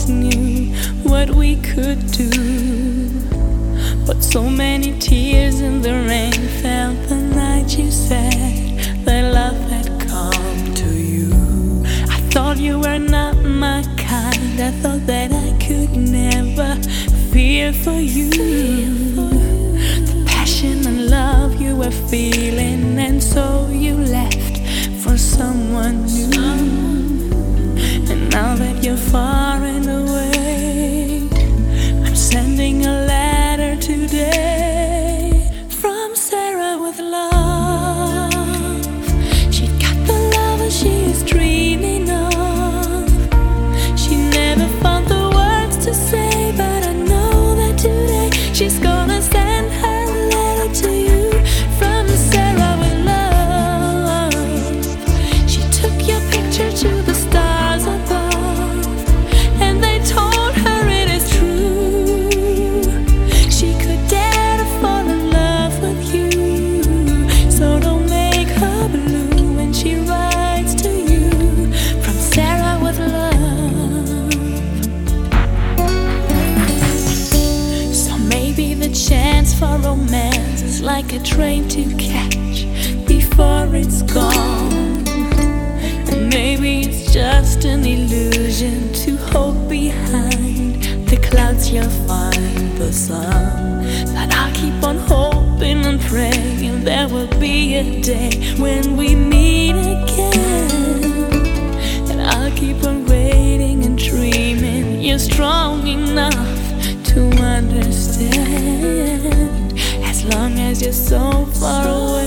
knew what we could do. But so many tears in the rain fell the night you said that love had come to you. I thought you were not my kind. I thought that I could never fear for you. The passion and love you were feeling, and so you left for someone new. And now that you're far and away, I'm sending a letter today from Sarah with love. She got the love she is dreaming of. She never found the words to say, but I know that today she's gonna send her letter to you from Sarah with love. She took your picture to the stars above, and they told her it is true. She could dare to fall in love with you, so don't make her blue when she writes to you from Sarah with love. So maybe the chance for romance is like a train to catch before it's gone. And maybe it's just an illusion to hope behind the clouds you'll find the sun. But I'll keep on hoping and praying there will be a day when we meet again. And I'll keep on waiting and dreaming you're strong enough to understand, as long as you're so far away.